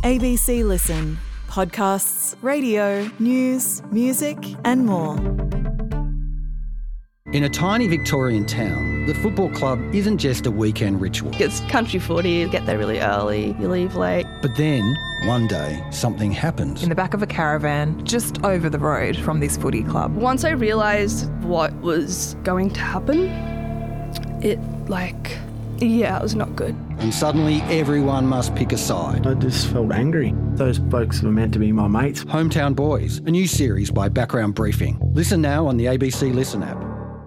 ABC Listen. Podcasts, radio, news, music and more. In a tiny Victorian town, the football club isn't just a weekend ritual. It's country footy, you get there really early, you leave late. But then, one day, something happens. In the back of a caravan, just over the road from this footy club. Once I realised what was going to happen, it was not good. And suddenly, everyone must pick a side. I just felt angry. Those blokes were meant to be my mates. Hometown Boys, a new series by Background Briefing. Listen now on the ABC Listen app.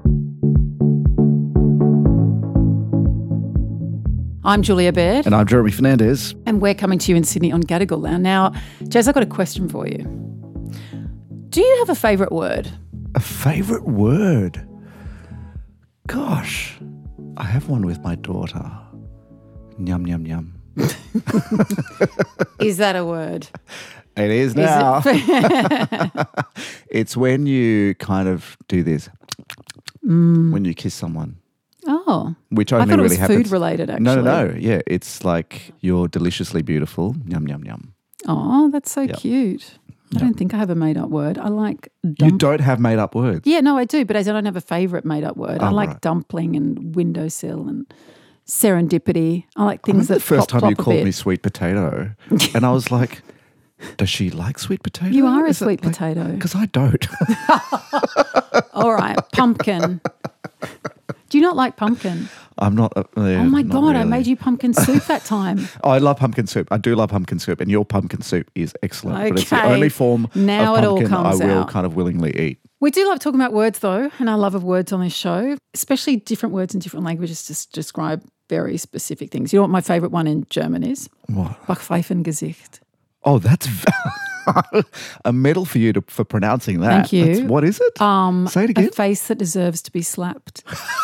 I'm Julia Baird. And I'm Jeremy Fernandez. And we're coming to you in Sydney on Gadigal now. Now, Jez, I've got a question for you. Do you have a favourite word? A favourite word? Gosh, I have one with my daughter. Yum, yum, yum. Is that a word? It is now. It's when you kind of do this, when you kiss someone. Oh. Which I only thought it was really happens. food related, actually. No. Yeah, it's like you're deliciously beautiful. Yum, yum, yum. Oh, that's so Yep. cute. I don't think I have a made-up word. I like You don't have made up words? Yeah, no, I do, but I don't have a favourite made-up word. I like right. dumpling and windowsill and serendipity. I like things that the first pop time you a called bit. me sweet potato, and I was like, does she like sweet potato? You are a sweet potato. Because I don't. All right, pumpkin. Do you not like pumpkin? I'm not. Oh my not God, I really. made you pumpkin soup that time. Oh, I love pumpkin soup. I do love pumpkin soup, and your pumpkin soup is excellent. But it's the Okay. only form Now of it all pumpkin comes I will out. kind of willingly eat. We do love talking about words though, and our love of words on this show, especially different words in different languages to describe very specific things. You know what my favourite one in German is? What? Bachpfeifengesicht. Oh, that's a medal for you for pronouncing that. Thank you. What is it? Say it again. A face that deserves to be slapped.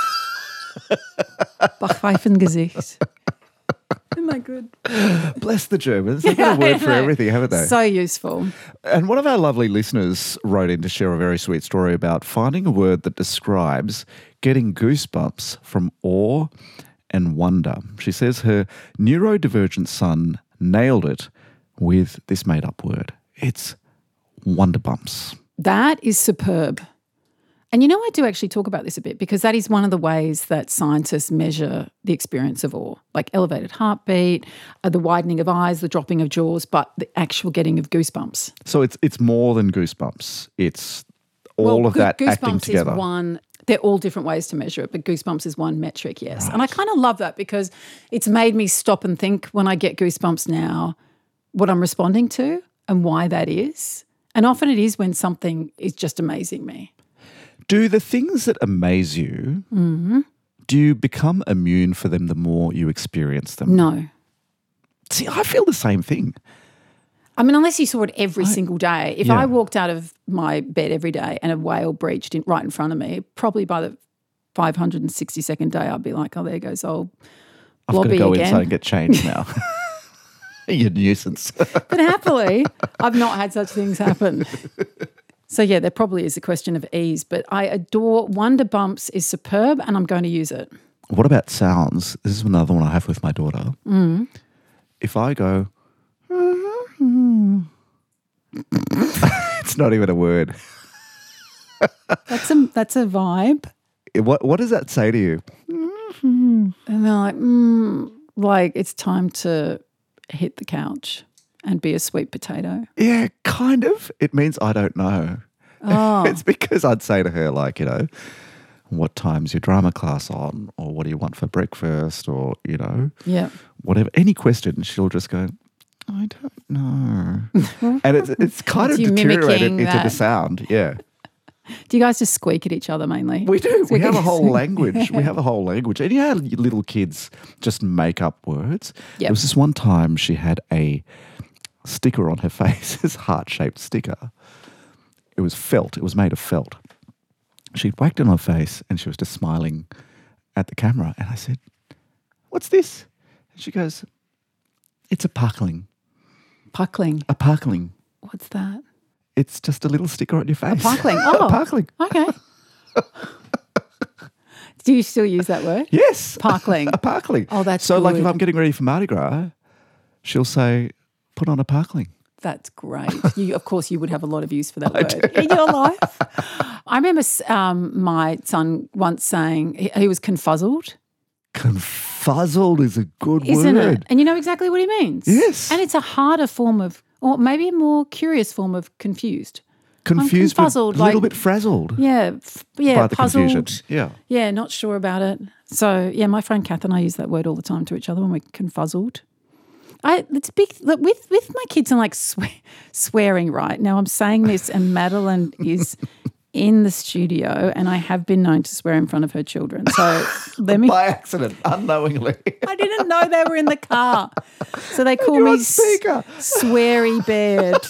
Bachpfeifengesicht. Isn't that good? Bless the Germans. They've got a word for everything, haven't they? So useful. And one of our lovely listeners wrote in to share a very sweet story about finding a word that describes getting goosebumps from awe and wonder. She says her neurodivergent son nailed it with this made-up word. It's wonderbumps. That is superb. And you know, I do actually talk about this a bit because that is one of the ways that scientists measure the experience of awe, like elevated heartbeat, the widening of eyes, the dropping of jaws, but the actual getting of goosebumps. So it's more than goosebumps. It's all of that acting together. Goosebumps is one. They're all different ways to measure it, but goosebumps is one metric, yes. Right. And I kind of love that because it's made me stop and think when I get goosebumps now what I'm responding to and why that is. And often it is when something is just amazing me. Do the things that amaze you, do you become immune for them the more you experience them? No. See, I feel the same thing. I mean, unless you saw it every single day. If I walked out of my bed every day and a whale breached right in front of me, probably by the 562nd day, I'd be like, oh, there goes old Blobby I've got to go again. inside and get changed now. You nuisance. But happily, I've not had such things happen. So, yeah, there probably is a question of ease, but I adore Wonderbumps is superb and I'm going to use it. What about sounds? This is another one I have with my daughter. If I go, it's not even a word. That's a vibe. What does that say to you? And they're like it's time to hit the couch and be a sweet potato. Yeah, kind of. It means I don't know. Oh. It's because I'd say to her, like, you know, what time's your drama class on? Or what do you want for breakfast? Or, you know, whatever. Any question, she'll just go, I don't know. And it's kind of deteriorated into the sound. Yeah. Do you guys just squeak at each other mainly? We do. We have a whole language. We have a whole language. And you know how little kids just make up words? Yep. There was this one time she had a sticker on her face, this heart-shaped sticker. It was felt. It was made of felt. She'd whacked it on her face and she was just smiling at the camera. And I said, what's this? And she goes, it's a parkling. Puckling. A parkling. What's that? It's just a little sticker on your face. A parkling. Oh. A parkling. Okay. Do you still use that word? Yes. Parkling. A parkling. Oh, that's so like if good. I'm getting ready for Mardi Gras, she'll say, put on a parkling. That's great. Of course, you would have a lot of use for that word in your life. I remember my son once saying he was confuzzled. Confuzzled is a good Isn't word. it? And you know exactly what he means. Yes. And it's a harder form of, or maybe a more curious form of confused. Confused, I'm but confuzzled, a little like- bit frazzled Yeah, by the puzzled. confusion. Yeah. Yeah, not sure about it. So, yeah, my friend Kath and I use that word all the time to each other when we're confuzzled. It's big with my kids. I'm like swearing right now. I'm saying this, and Madeline is in the studio, and I have been known to swear in front of her children. So let me. By accident, unknowingly. I didn't know they were in the car, so they call you're me on speaker. Sweary Baird.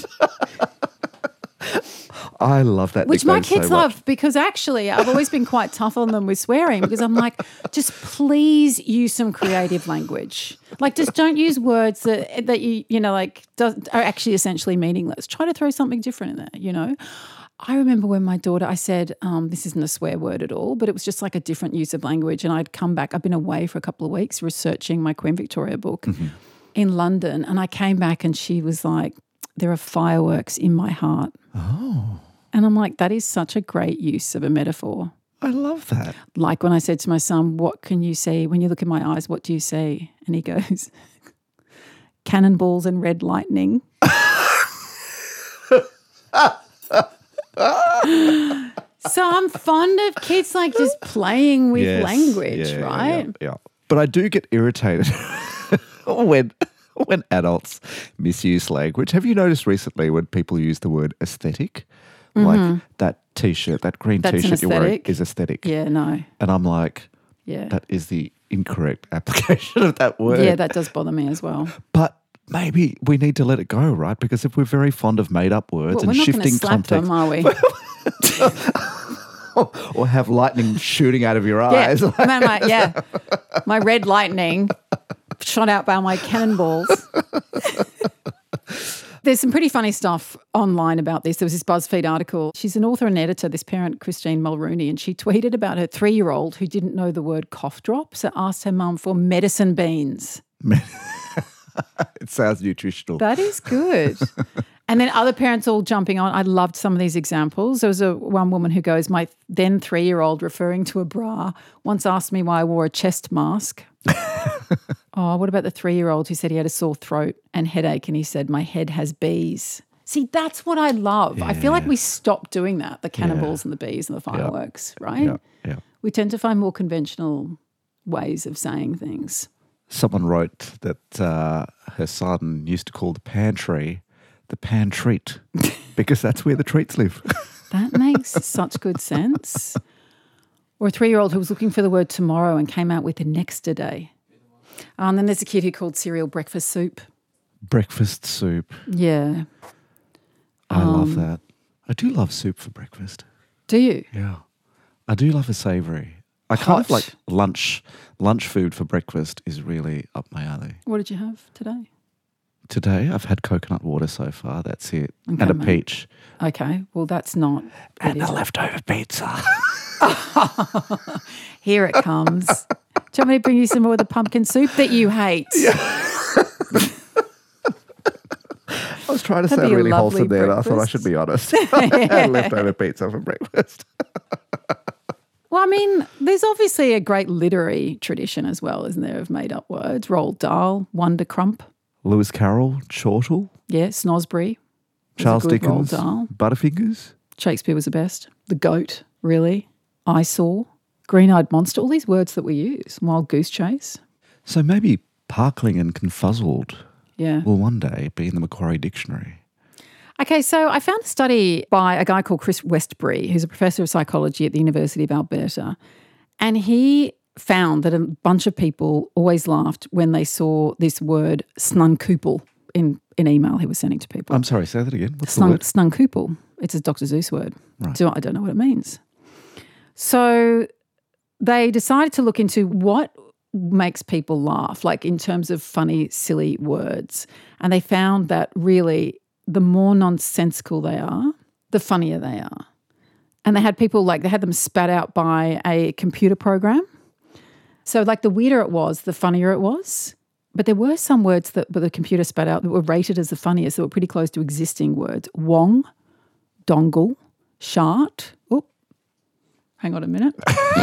I love that Which my nickname kids so much. love, because actually I've always been quite tough on them with swearing, because I'm like, just please use some creative language. Like, just don't use words that you know, like are actually essentially meaningless. Try to throw something different in there, you know. I remember when my daughter, I said, this isn't a swear word at all, but it was just like a different use of language. And I'd come back, I've been away for a couple of weeks researching my Queen Victoria book in London. And I came back and she was like, there are fireworks in my heart. Oh. And I'm like, that is such a great use of a metaphor. I love that. Like when I said to my son, what can you see? When you look in my eyes, what do you see? And he goes, cannonballs and red lightning. So I'm fond of kids like just playing with Yes. language, Yeah, right? Yeah. But I do get irritated when adults misuse language. Have you noticed recently when people use the word aesthetic? Like that T-shirt, that green That's an T-shirt you're wearing aesthetic? is aesthetic. Yeah, no. And I'm like, Yeah. that is the incorrect application of that word. Yeah, that does bother me as well. But maybe we need to let it go, right? Because if we're very fond of made-up words Well, and we're not going to shifting slap context, them, are we? or have lightning shooting out of your eyes. Yeah, my red lightning shot out by my cannonballs. There's some pretty funny stuff online about this. There was this BuzzFeed article. She's an author and editor, this parent, Christine Mulrooney, and she tweeted about her 3-year-old who didn't know the word cough drop, so asked her mum for medicine beans. It sounds nutritional. That is good. And then other parents all jumping on. I loved some of these examples. There was one woman who goes, my then 3-year-old, referring to a bra, once asked me why I wore a chest mask. Oh, what about the 3-year-old who said he had a sore throat and headache and he said, my head has bees? See, that's what I love. I feel like we stopped doing that, the cannonballs and the bees and the fireworks, right? Yeah. We tend to find more conventional ways of saying things. Someone wrote that her son used to call the pantry the pan treat because that's where the treats live. That makes such good sense. Or a 3-year-old who was looking for the word tomorrow and came out with the next day. And then there's a kid who called cereal breakfast soup. Breakfast soup. Yeah. I love that. I do love soup for breakfast. Do you? Yeah. I do love a savoury. I kind of like lunch food for breakfast is really up my alley. What did you have today? Today I've had coconut water so far. That's it. Okay, and a mate. peach. Okay, well, that's not. And a leftover pizza. Here it comes. Do you want me to bring you some more of the pumpkin soup that you hate? I was trying to That'd sound be a really lovely wholesome there, and I thought I breakfast. should be honest. I had leftover pizza for breakfast. Well, I mean, there's obviously a great literary tradition as well, isn't there, of made-up words? Roald Dahl, Wonder Crump, Lewis Carroll, Chortle, yeah, Snosbury, was a Charles good Dickens, Roald Dahl. Butterfingers. Shakespeare was the best. The Goat, really. Eyesore, Green-Eyed Monster, all these words that we use. Wild Goose Chase, So maybe parkling and confuzzled yeah. will one day be in the Macquarie Dictionary. Okay, so I found a study by a guy called Chris Westbury, who's a professor of psychology at the University of Alberta, and he found that a bunch of people always laughed when they saw this word snunkoopel in an email he was sending to people. I'm sorry, say that again. What's the word? Snunkoopel. It's a Dr. Seuss word. Right. So I don't know what it means. So they decided to look into what makes people laugh, like in terms of funny, silly words. And they found that really the more nonsensical they are, the funnier they are. And they had people they had them spat out by a computer program. So like the weirder it was, the funnier it was. But there were some words that the computer spat out that were rated as the funniest that were pretty close to existing words. Wong, dongle, shart. Oh, hang on a minute.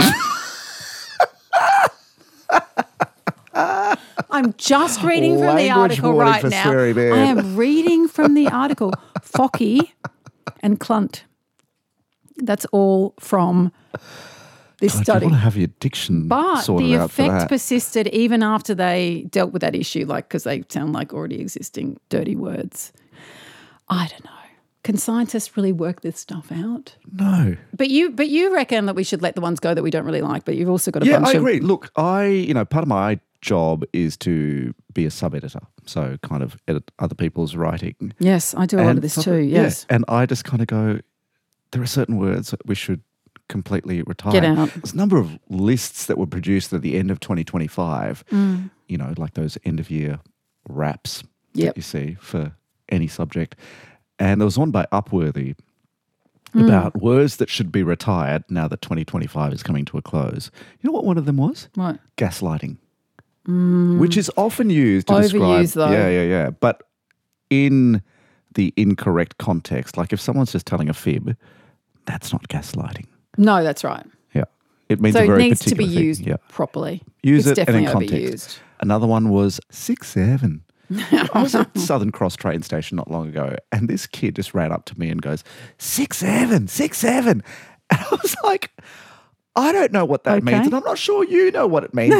I'm just reading from the Language article warning right for now. Sweary Man. I am reading from the article. Focky and clunt. That's all from this God, study. you want to have your diction But sorted the out for effect that. persisted even after they dealt with that issue, like because they sound like already existing dirty words. I don't know. Can scientists really work this stuff out? No. But you reckon that we should let the ones go that we don't really like, but you've also got a Yeah, bunch I of... agree. Look, part of my job is to be a sub-editor, so kind of edit other people's writing. Yes, I do a lot of this too, yes. Yeah, and I just kind of go, there are certain words that we should completely retire. Get out. There's a number of lists that were produced at the end of 2025, like those end-of-year raps Yep. that you see for any subject. And there was one by Upworthy about words that should be retired now that 2025 is coming to a close. You know what one of them was? What? Gaslighting, which is often used to describe... Overused, though. Yeah. But in the incorrect context, like if someone's just telling a fib, that's not gaslighting. No, that's right. Yeah. It means So a it very needs to be particular thing. used Yeah. properly. Use it's it and in definitely context. overused. Another one was 6'7". I was at Southern Cross train station not long ago, and this kid just ran up to me and goes, 6'7", 6'7". And I was like, I don't know what that means, and I'm not sure you know what it means.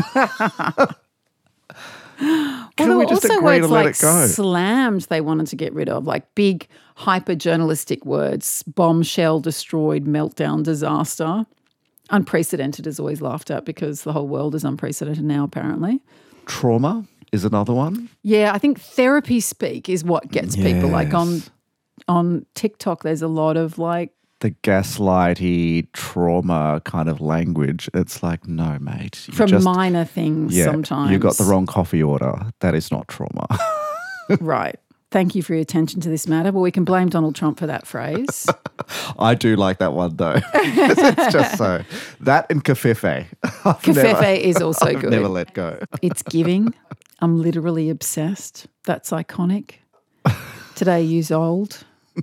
Can we just also agree to words let like it go? slammed they wanted to get rid of, like big hyper-journalistic words, bombshell, destroyed, meltdown, disaster. Unprecedented is always laughed at because the whole world is unprecedented now, apparently. Trauma is another one. Yeah, I think therapy speak is what gets people. Like Yes. on TikTok, there's a lot of like, The gaslighty trauma kind of language. It's like, no, mate. You from just, minor things sometimes. you got the wrong coffee order. That is not trauma. Right. Thank you for your attention to this matter. Well, we can blame Donald Trump for that phrase. I do like that one though. It's just so. That and kafefe. Kafefe is also I've good. never let go. It's giving. I'm literally obsessed. That's iconic. Today years old.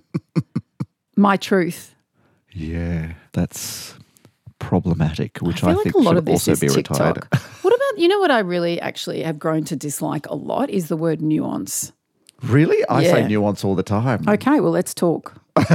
My truth. Yeah, that's problematic, which I I, feel like think a lot should of this also is be TikTok. retired. What about, you know what I really actually have grown to dislike a lot is the word nuance. Really? I say Yeah. nuance all the time. Okay, well, let's talk.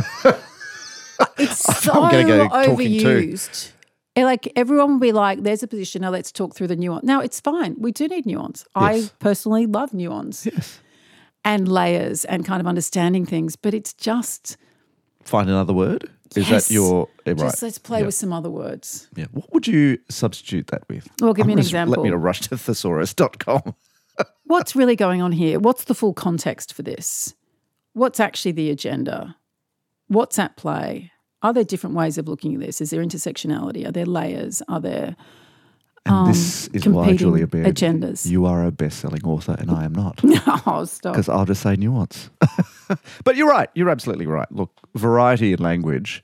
It's so gonna go talking too. overused. Like everyone will be like, there's a position, now let's talk through the nuance. Now, it's fine. We do need nuance. I Yes. personally love nuance. Yes. And layers and kind of understanding things, but it's just... Find another word? Is Yes. that your right? Just let's play Yeah. with some other words. Yeah. What would you substitute that with? Well, give me an Let example. me to rush to thesaurus.com. What's really going on here? What's the full context for this? What's actually the agenda? What's at play? Are there different ways of looking at this? Is there intersectionality? Are there layers? Are there And this is why, competing Julia Baird, agendas? you are a best-selling author and I am not. Oh, stop. Because I'll just say nuance. But you're right. You're absolutely right. Look, variety in language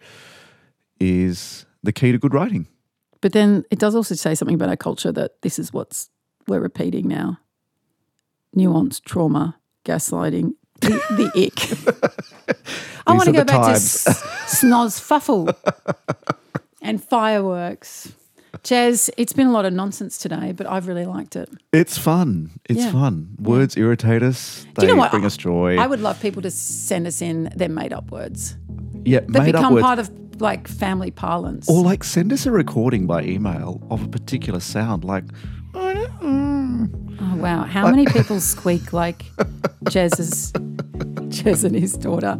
is the key to good writing. But then it does also say something about our culture that this is we're repeating now. Nuance, trauma, gaslighting, the ick. I want to are go the back times. to snozfuffle and fireworks. Jez, it's been a lot of nonsense today, but I've really liked it. It's fun. It's Yeah. fun. Words irritate us. They Do you know what? bring us joy. I would love people to send us in their made-up words yeah, that made up become words. part of like family parlance. Or like send us a recording by email of a particular sound like, Oh, wow. How many people squeak like Jez and his daughter?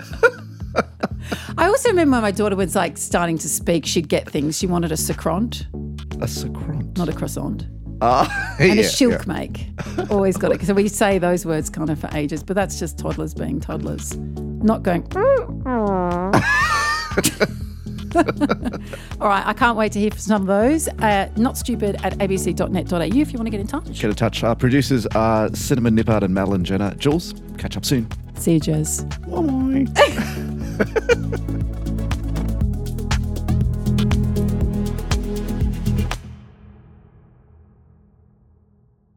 I also remember when my daughter was like starting to speak, she'd get things. She wanted a sacrant, a sacrant. not a croissant. And And a shilk make. Always got it. So we say those words kind of for ages, but that's just toddlers being toddlers. Not going... All right, I can't wait to hear from some of those. Notstupid@abc.net.au if you want to get in touch. Get in touch. Our producers are Cinnamon Nippard and Madeline Jenner. Jules, catch up soon. See you, Jez. Bye.